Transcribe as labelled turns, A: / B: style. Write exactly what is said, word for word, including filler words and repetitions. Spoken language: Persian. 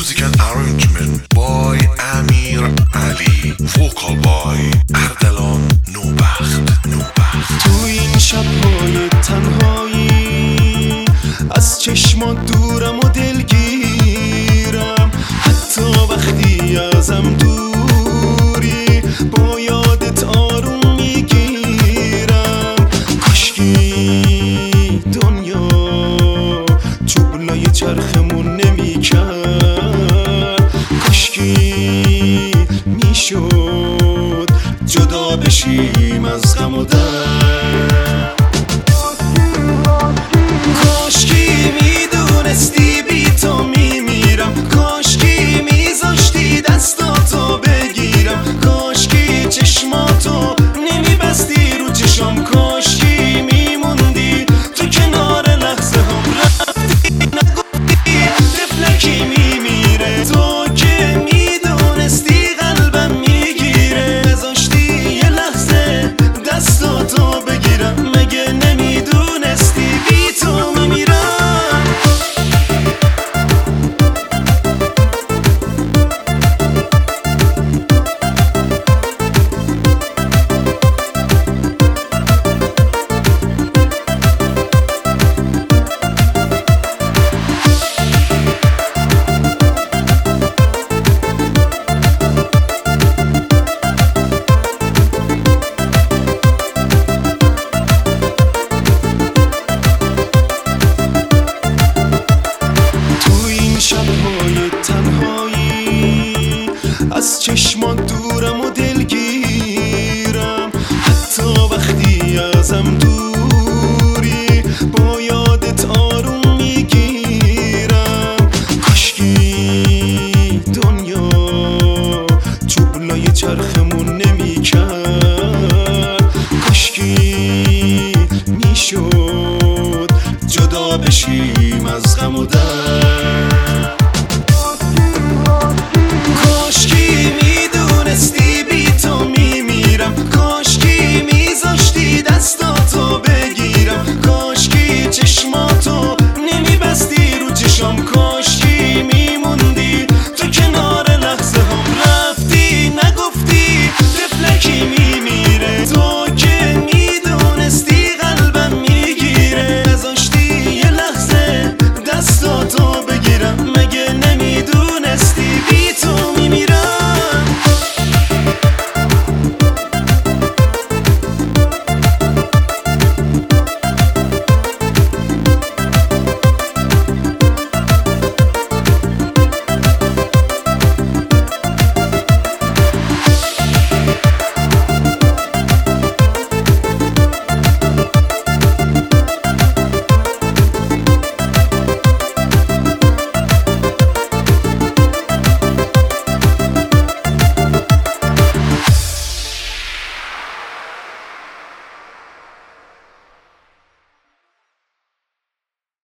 A: Music and arrangement by امیر علی. Vocal by اردلان نوبخت نوبخت.
B: تو این شب‌های تنهایی از چشمات دورم و دلگیرم، حتی وقتی ازم دوری با یادت آروم میگیرم. کاشکی دنیا چوبلای چرخمون نمیکرد، کاشکی میشد جدا بشیم از غم و درد. کاشکی میدونستی بی تو میمیرم، کاشکی میذاشتی دستاتو بگیرم، کاشکی چشماتو نمیبستی رو چشام، کاشکی میموندی تو کنار لحظه هم. رفتی نگفتی طفلکی میمیره، تو که میدونستی قلبم میگیره، نذاشتی یه لحظه دستاتو بگیرم. مگه نمیدونستی بی تو میمیرم؟ شب‌های تنهایی از چشمات دورم و دلگیرم، حتی وقتی ازم دوری با یادت آروم میگیرم. کاشکی دنیا چوبلای چرخمون